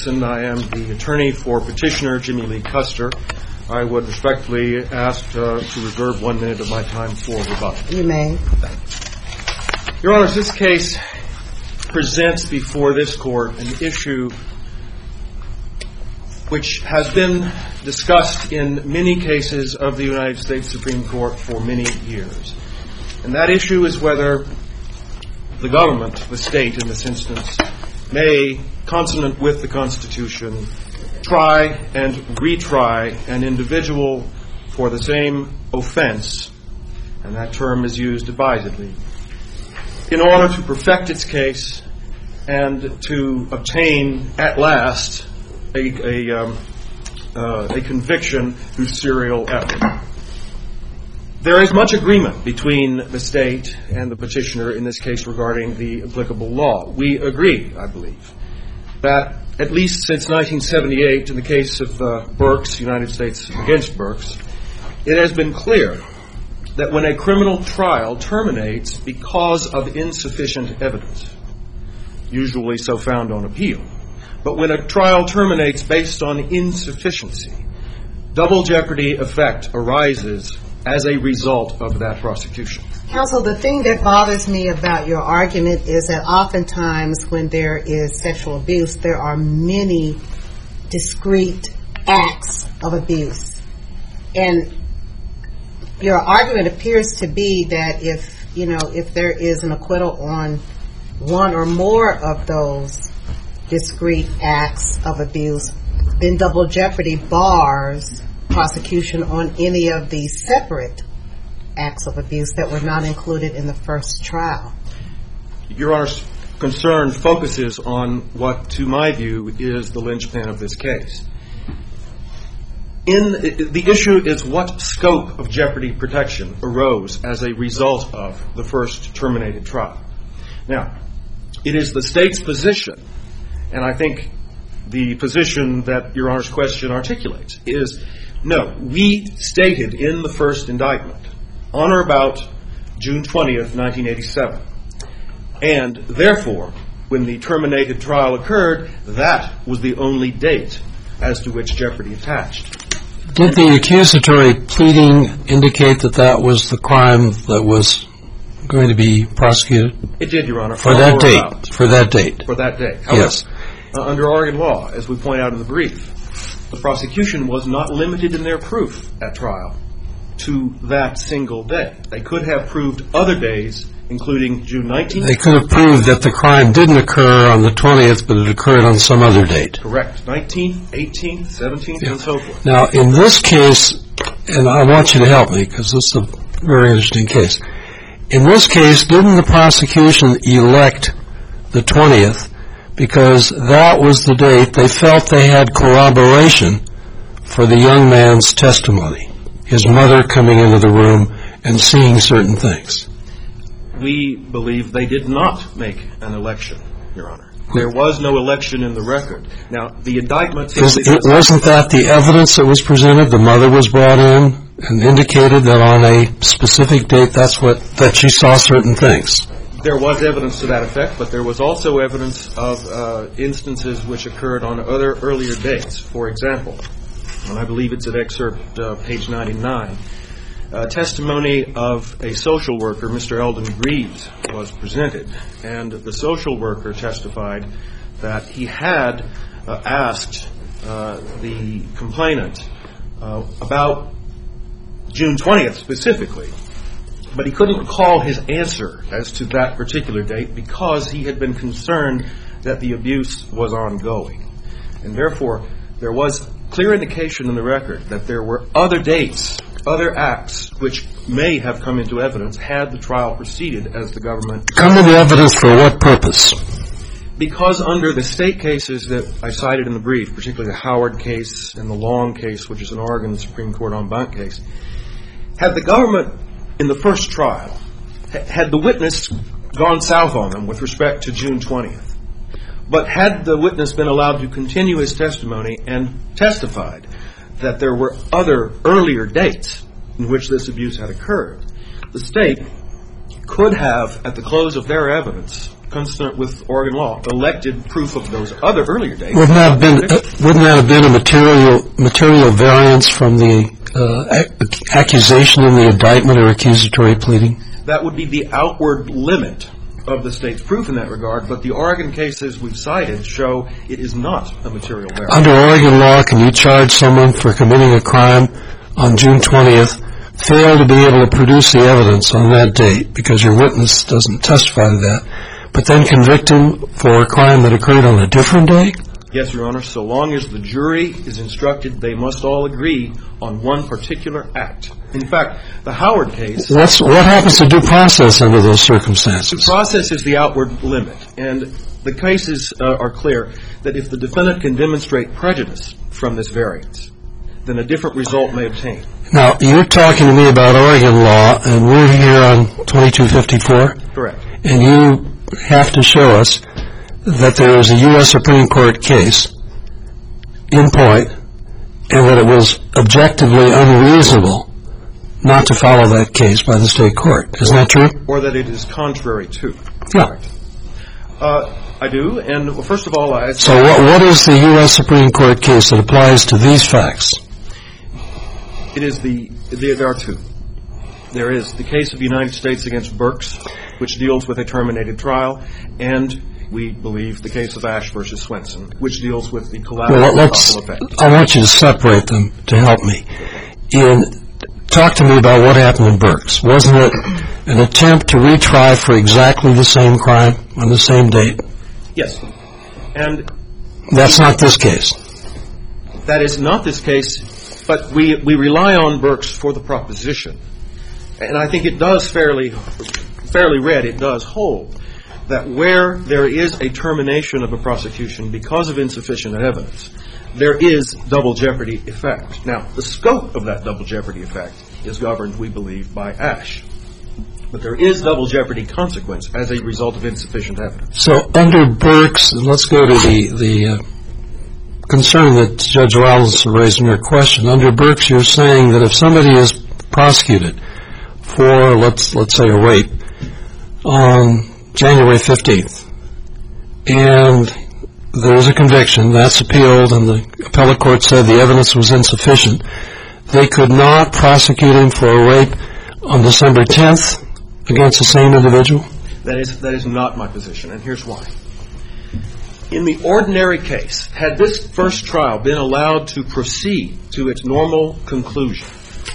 Davidson. I am the attorney for petitioner Jimmy Lee Custer. I would respectfully ask to reserve 1 minute of my time for rebuttal. You may. Your Honors, this case presents before this Court an issue which has been discussed in many cases of the United States Supreme Court for many years. And that issue is whether the government, the state in this instance, may, consonant with the Constitution, try and retry an individual for the same offense, and that term is used advisedly, in order to perfect its case and to obtain at last a conviction through serial effort. There is much agreement between the state and the petitioner in this case regarding the applicable law. We agree, I believe, that at least since 1978, in the case of Burks, United States against Burks, it has been clear that when a criminal trial terminates because of insufficient evidence, usually so found on appeal, but when a trial terminates based on insufficiency, double jeopardy effect arises as a result of that prosecution. Counsel, the thing that bothers me about your argument is that oftentimes when there is sexual abuse, there are many discrete acts of abuse. And your argument appears to be that if there is an acquittal on one or more of those discrete acts of abuse, then double jeopardy bars prosecution on any of the separate acts of abuse that were not included in the first trial. Your Honor's concern focuses on what, to my view, is the linchpin of this case. The issue is what scope of jeopardy protection arose as a result of the first terminated trial. Now, it is the state's position, and I think the position that Your Honor's question articulates is, no, we stated in the first indictment on or about June 20th, 1987, and therefore, when the terminated trial occurred, that was the only date as to which jeopardy attached. Did the accusatory pleading indicate that that was the crime that was going to be prosecuted? It did, Your Honor. For that date? For that date? For that date. Yes. However, under Oregon law, as we point out in the brief, the prosecution was not limited in their proof at trial to that single day. They could have proved other days, including June 19th. They could have proved that the crime didn't occur on the 20th, but it occurred on some other date. Correct. 19th, 18th, 17th, and so forth. Now, in this case, and I want you to help me because this is a very interesting case. In this case, didn't the prosecution elect the 20th because that was the date they felt they had corroboration for the young man's testimony, his mother coming into the room and seeing certain things? We believe they did not make an election, Your Honor. There was no election in the record. Now, the indictment... Wasn't that the evidence that was presented? The mother was brought in and indicated that on a specific date that she saw certain things. There was evidence to that effect, but there was also evidence of instances which occurred on other earlier dates. For example, and I believe it's at excerpt page 99, testimony of a social worker, Mr. Eldon Greaves, was presented, and the social worker testified that he had asked the complainant about June 20th specifically, but he couldn't recall his answer as to that particular date because he had been concerned that the abuse was ongoing. And therefore, there was clear indication in the record that there were other dates, other acts, which may have come into evidence had the trial proceeded as the government... Come into evidence for what purpose? Because under the state cases that I cited in the brief, particularly the Howard case and the Long case, which is an Oregon Supreme Court en banc case, had the government in the first trial, had the witness gone south on them with respect to June 20th, but had the witness been allowed to continue his testimony and testified that there were other earlier dates in which this abuse had occurred, the state could have, at the close of their evidence, consistent with Oregon law, elected proof of those other earlier dates. Wouldn't that have been a material variance from the accusation in the indictment or accusatory pleading? That would be the outward limit of the state's proof in that regard, but the Oregon cases we've cited show it is not a material variance. Under Oregon law, can you charge someone for committing a crime on June 20th, fail to be able to produce the evidence on that date because your witness doesn't testify to that, but then convict him for a crime that occurred on a different day? Yes, Your Honor. So long as the jury is instructed, they must all agree on one particular act. In fact, the Howard case... What happens to due process under those circumstances? Due process is the outward limit. And the cases are clear that if the defendant can demonstrate prejudice from this variance, then a different result may obtain. Now, you're talking to me about Oregon law, and we're here on 2254? Correct. And you have to show us that there is a U.S. Supreme Court case in point and that it was objectively unreasonable not to follow that case by the state court. Isn't that true? Or that it is contrary to. Yeah. I do. And well, first of all, So what is the U.S. Supreme Court case that applies to these facts? It is there are two. There is the case of the United States against Burks, which deals with a terminated trial, and we believe the case of Ash versus Swenson, which deals with the collateral effect. I want you to separate them to help me. Talk to me about what happened in Burks. Wasn't it an attempt to retry for exactly the same crime on the same date? Yes. And that's not this case. That is not this case, but we rely on Burks for the proposition. And I think it does fairly read, it does hold that where there is a termination of a prosecution because of insufficient evidence, there is double jeopardy effect. Now, the scope of that double jeopardy effect is governed, we believe, by Ash. But there is double jeopardy consequence as a result of insufficient evidence. So under Burks, let's go to the concern that Judge Rollins raised in her question. Under Burks, you're saying that if somebody is prosecuted for, let's say, a rape on January 15th, and there's a conviction, that's appealed, and the appellate court said the evidence was insufficient, they could not prosecute him for a rape on December 10th against the same individual? That is not my position, and here's why. In the ordinary case, had this first trial been allowed to proceed to its normal conclusion,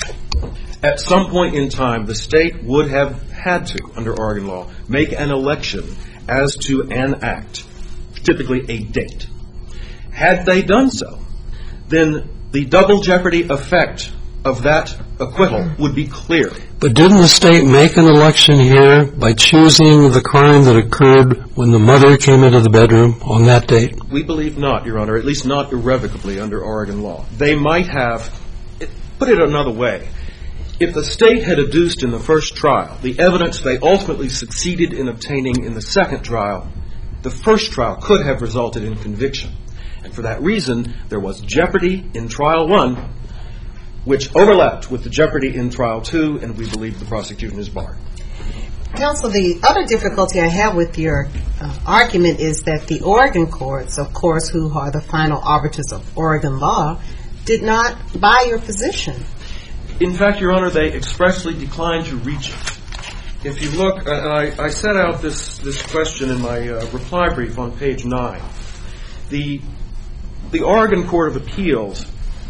at some point in time, the state would have had to, under Oregon law, make an election as to an act, typically a date. Had they done so, then the double jeopardy effect of that acquittal would be clear. But didn't the state make an election here by choosing the crime that occurred when the mother came into the bedroom on that date? We believe not, Your Honor, at least not irrevocably under Oregon law. They might have, put it another way, if the state had adduced in the first trial the evidence they ultimately succeeded in obtaining in the second trial, the first trial could have resulted in conviction. And for that reason, there was jeopardy in trial 1, which overlapped with the jeopardy in trial 2, and we believe the prosecution is barred. Counsel, the other difficulty I have with your argument is that the Oregon courts, of course, who are the final arbiters of Oregon law, did not buy your position. In fact, Your Honor, they expressly declined to reach it. If you look, I set out this question in my reply brief on page 9. The Oregon Court of Appeals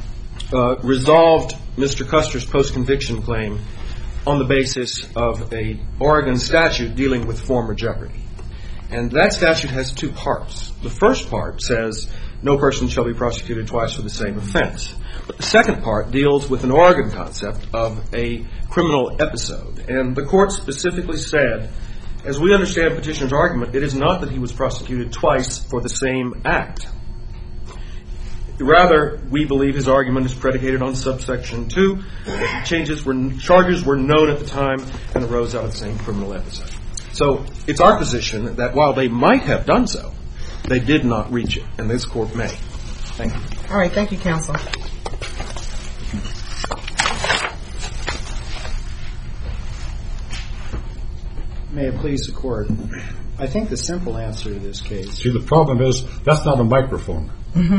resolved Mr. Custer's post-conviction claim on the basis of a Oregon statute dealing with former jeopardy. And that statute has two parts. The first part says no person shall be prosecuted twice for the same offense. But the second part deals with an Oregon concept of a criminal episode. And the court specifically said, as we understand petitioner's argument, it is not that he was prosecuted twice for the same act. Rather, we believe his argument is predicated on subsection 2. Charges were known at the time and arose out of the same criminal episode. So it's our position that while they might have done so, they did not reach it, and this court may. Thank you. All right. Thank you, counsel. May it please the court. I think the simple answer to this case... See, the problem is, that's not a microphone.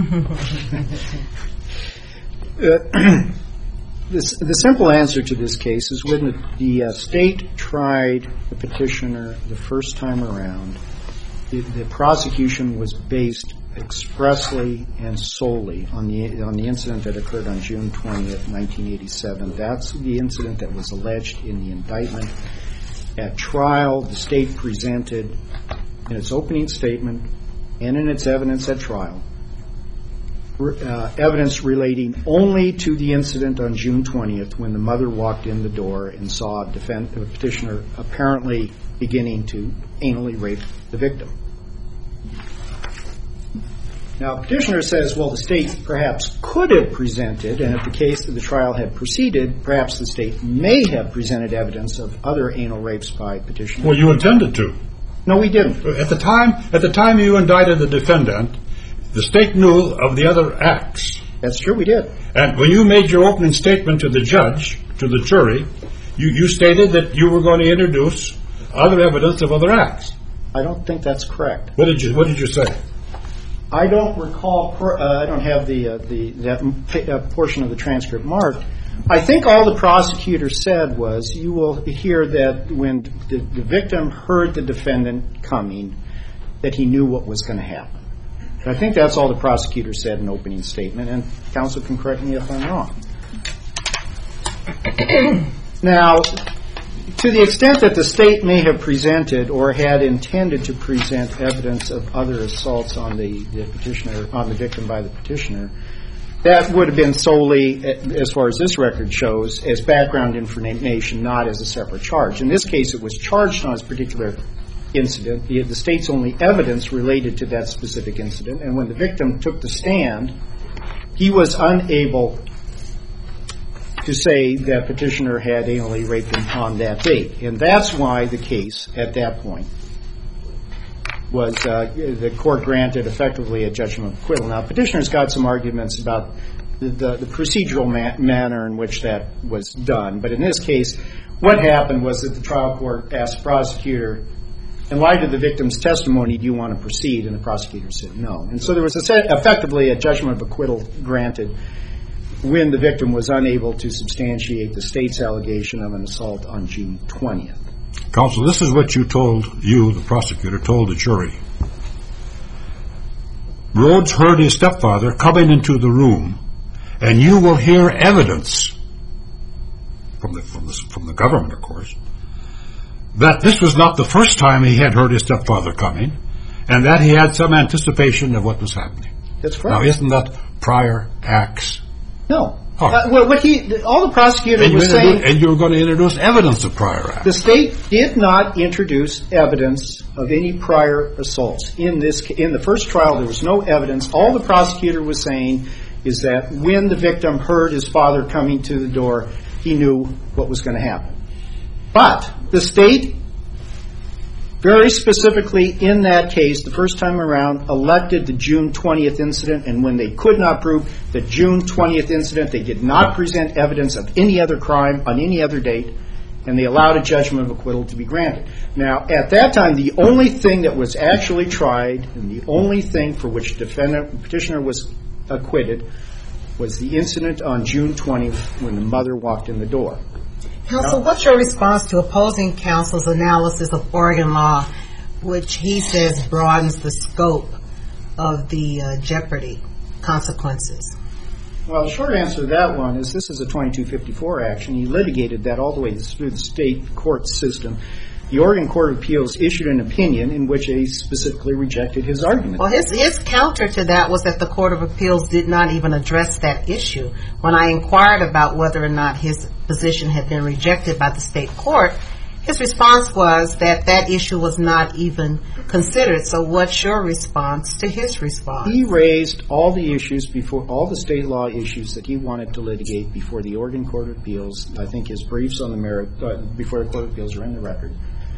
The simple answer to this case is when the state tried the petitioner the first time around, the prosecution was based expressly and solely on the incident that occurred on June 20th, 1987. That's the incident that was alleged in the indictment. At trial, the state presented in its opening statement and in its evidence at trial evidence relating only to the incident on June 20th when the mother walked in the door and saw the petitioner apparently beginning to anally rape the victim. Now, the petitioner says, well, the state perhaps could have presented, and if the case of the trial had proceeded, perhaps the state may have presented evidence of other anal rapes by petitioners. Well, you intended to. No, we didn't. At the time you indicted the defendant, the state knew of the other acts. That's true, we did. And when you made your opening statement to the judge, to the jury, you stated that you were going to introduce other evidence of other acts. I don't think that's correct. What did you say? I don't recall. I don't have that portion of the transcript marked. I think all the prosecutor said was, you will hear that when the victim heard the defendant coming, that he knew what was going to happen. I think that's all the prosecutor said in the opening statement, and counsel can correct me if I'm wrong. Now, to the extent that the state may have presented or had intended to present evidence of other assaults on the petitioner, on the victim by the petitioner, that would have been solely, as far as this record shows, as background information, not as a separate charge. In this case, it was charged on this particular incident. The state's only evidence related to that specific incident, and when the victim took the stand, he was unable to say that petitioner had anally raped him on that date. And that's why the case at that point was the court granted effectively a judgment of acquittal. Now, petitioner's got some arguments about the procedural manner in which that was done. But in this case, what happened was that the trial court asked the prosecutor, in light of the victim's testimony, do you want to proceed? And the prosecutor said no. And so there was effectively a judgment of acquittal granted when the victim was unable to substantiate the state's allegation of an assault on June 20th. Counsel, this is what the prosecutor, told the jury. Rhodes heard his stepfather coming into the room, and you will hear evidence from the government, of course, that this was not the first time he had heard his stepfather coming, and that he had some anticipation of what was happening. That's correct. Now, isn't that prior acts? No. Oh. All the prosecutor was saying... And you were going to introduce evidence of prior acts. The state did not introduce evidence of any prior assaults. In the first trial, there was no evidence. All the prosecutor was saying is that when the victim heard his father coming to the door, he knew what was going to happen. But the state, very specifically in that case, the first time around, elected the June 20th incident, and when they could not prove the June 20th incident, they did not present evidence of any other crime on any other date, and they allowed a judgment of acquittal to be granted. Now, at that time, the only thing that was actually tried, and the only thing for which petitioner was acquitted, was the incident on June 20th when the mother walked in the door. Counsel, what's your response to opposing counsel's analysis of Oregon law, which he says broadens the scope of the jeopardy consequences? Well, the short answer to that one is this is a 2254 action. He litigated that all the way through the state court system. The Oregon Court of Appeals issued an opinion in which they specifically rejected his argument. Well, his counter to that was that the Court of Appeals did not even address that issue. When I inquired about whether or not his position had been rejected by the state court, his response was that that issue was not even considered. So what's your response to his response? He raised all the issues all the state law issues that he wanted to litigate before the Oregon Court of Appeals. I think his briefs on the merit before the Court of Appeals are in the record.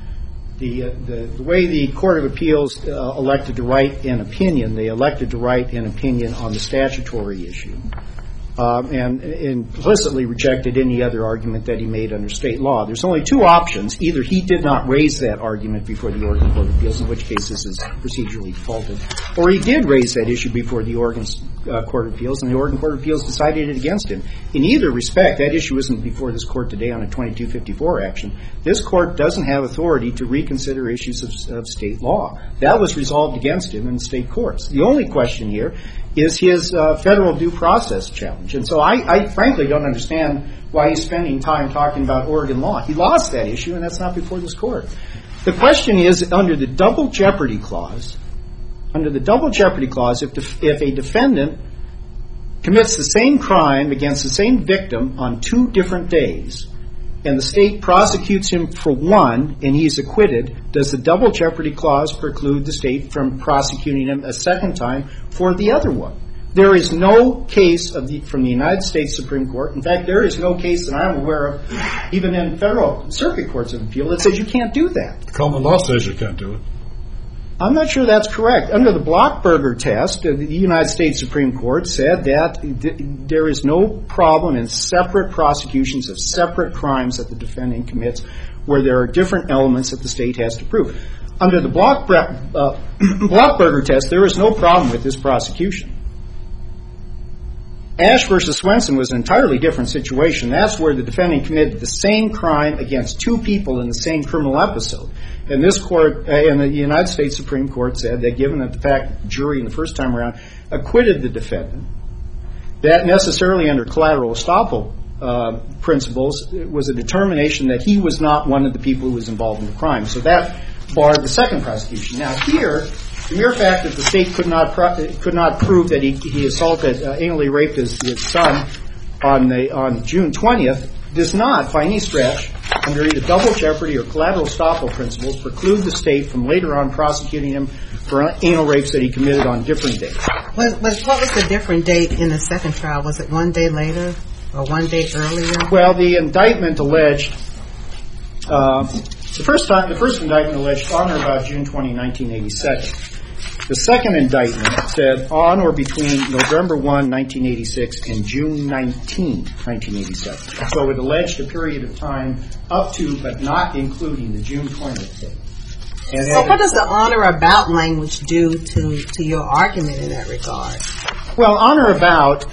The way the Court of Appeals elected to write an opinion, they elected to write an opinion on the statutory issue. and implicitly rejected any other argument that he made under state law. There's only two options. Either he did not raise that argument before the Oregon Court of Appeals, in which case this is procedurally defaulted, or he did raise that issue before the Oregon Court of Appeals, and the Oregon Court of Appeals decided it against him. In either respect, that issue isn't before this Court today on a 2254 action. This Court doesn't have authority to reconsider issues of state law. That was resolved against him in state courts. The only question here is his federal due process challenge. And so I frankly don't understand why he's spending time talking about Oregon law. He lost that issue, and that's not before this Court. The question is, under the double jeopardy clause, if a defendant commits the same crime against the same victim on 2 different days, and the state prosecutes him for one and he's acquitted, does the double jeopardy clause preclude the state from prosecuting him a second time for the other one? There is no case from the United States Supreme Court. In fact, there is no case that I'm aware of, even in federal circuit courts of appeal, that says you can't do that. The common law says you can't do it. I'm not sure that's correct. Under the Blockberger test, the United States Supreme Court said that there is no problem in separate prosecutions of separate crimes that the defendant commits where there are different elements that the state has to prove. Under the Blockberger test, there is no problem with this prosecution. Ash versus Swenson was an entirely different situation. That's where the defendant committed the same crime against 2 people in the same criminal episode. And this court, and the United States Supreme Court said that given that the fact the jury in the first time around acquitted the defendant, that necessarily under collateral estoppel principles was a determination that he was not one of the people who was involved in the crime. So that barred the second prosecution. Now here, the mere fact that the state could not prove that he assaulted, anally raped his son on June 20th does not, by any stretch, under either double jeopardy or collateral estoppel principles, preclude the state from later on prosecuting him for anal rapes that he committed on different days. What was the different date in the second trial? Was it 1 day later or 1 day earlier? Well, the indictment alleged, the first indictment alleged on or about June 20, 1987. The second indictment said on or between November 1, 1986 and June 19, 1987. So it alleged a period of time up to but not including the June 20th date. So what does the on or about language do to your argument in that regard? Well, on or about,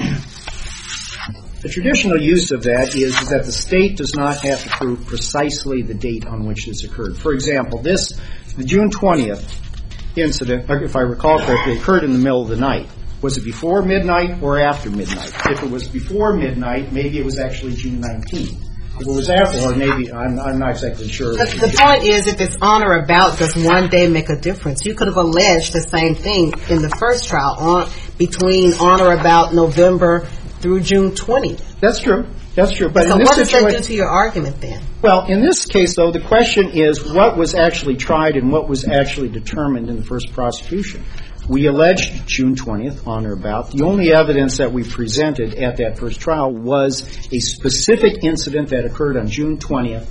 the traditional use of that is that the state does not have to prove precisely the date on which this occurred. For example, the June 20th incident, if I recall correctly, occurred in the middle of the night. Was it before midnight or after midnight? If it was before midnight, maybe it was actually June 19th. If it was after, or maybe, I'm not exactly sure. But the point is, if it's on or about, does 1 day make a difference? You could have alleged the same thing in the first trial, between on or about November through June 20th. That's true. But so in this what does that do to your argument then? Well, in this case, though, the question is what was actually tried and what was actually determined in the first prosecution. We alleged June 20th, on or about. The only evidence that we presented at that first trial was a specific incident that occurred on June 20th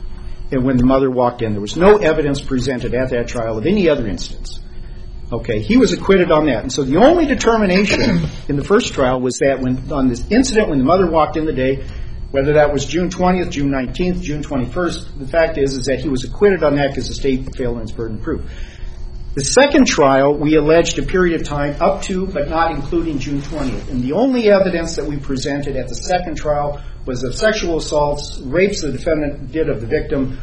and when the mother walked in. There was no evidence presented at that trial of any other incidents. Okay, he was acquitted on that. And so the only determination in the first trial was that on this incident when the mother walked in the day, whether that was June 20th, June 19th, June 21st, the fact is that he was acquitted on that because the state failed in its burden of proof. The second trial, we alleged a period of time up to but not including June 20th. And the only evidence that we presented at the second trial was of sexual assaults, rapes the defendant did of the victim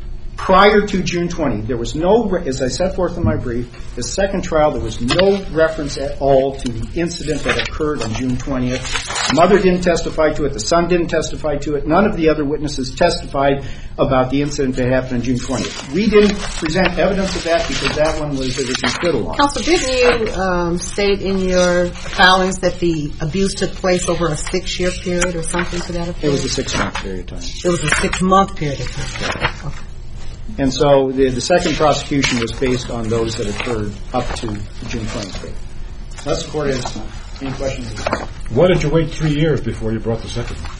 prior to June 20th. There was no, as I set forth in my brief, the second trial, there was no reference at all to the incident that occurred on June 20th. The mother didn't testify to it. The son didn't testify to it. None of the other witnesses testified about the incident that happened on June 20th. We didn't present evidence of that because that one was an acquittal one. Counsel, didn't you state in your filings that the abuse took place over a 6-year period or something to that effect? It was a 6-month period of time. It was a 6-month period of time. Okay. And so the second prosecution was based on those that occurred up to the June 20th date. Unless the court has any questions. Why did you wait 3 years before you brought the second one?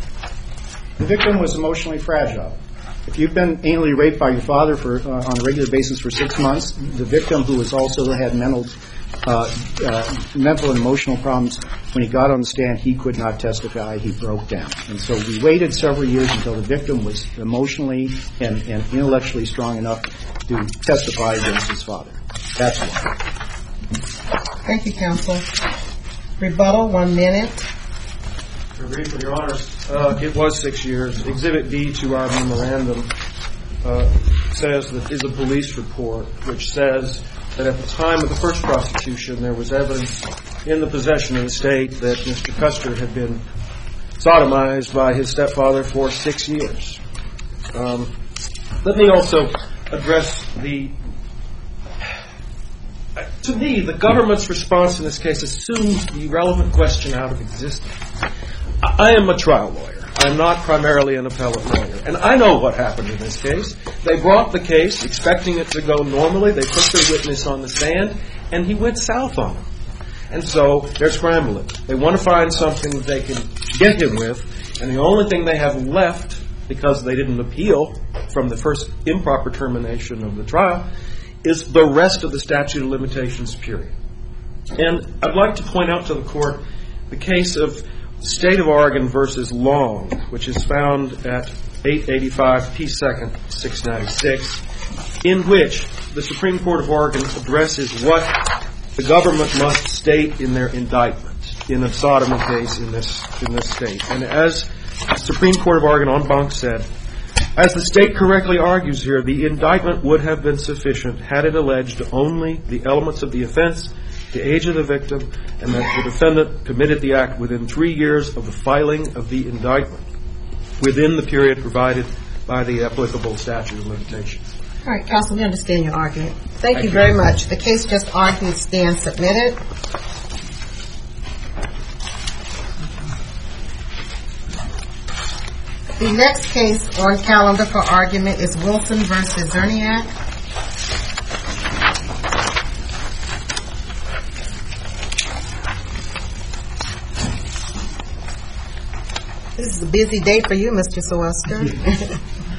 The victim was emotionally fragile. If you've been anally raped by your father on a regular basis for 6 months, the victim who was also had mental mental and emotional problems. When he got on the stand, he could not testify. He broke down. And so we waited several years until the victim was emotionally and intellectually strong enough to testify against his father. That's why. Thank you, counsel. Rebuttal, 1 minute. Briefly, Your Honors, it was 6 years. Exhibit D to our memorandum says that is a police report which says that at the time of the first prosecution there was evidence in the possession of the state that Mr. Custer had been sodomized by his stepfather for 6 years. Let me also address to me, the government's response in this case assumes the relevant question out of existence. I am a trial lawyer. I'm not primarily an appellate lawyer. And I know what happened in this case. They brought the case expecting it to go normally. They put their witness on the stand, and he went south on them. And so they're scrambling. They want to find something that they can get him with, and the only thing they have left, because they didn't appeal from the first improper termination of the trial, is the rest of the statute of limitations period. And I'd like to point out to the Court the case of State of Oregon versus Long, which is found at 885 P. 2nd, 696, in which the Supreme Court of Oregon addresses what the government must state in their indictment in a sodomy case in this state. And as the Supreme Court of Oregon en banc said, as the state correctly argues here, the indictment would have been sufficient had it alleged only the elements of the offense, the age of the victim, and that the defendant committed the act within 3 years of the filing of the indictment, within the period provided by the applicable statute of limitations. All right, counsel, we understand your argument. Thank you very much. The case just argued stands submitted. The next case on calendar for argument is Wilson versus Zerniak. This is a busy day for you, Mr. Sylvester.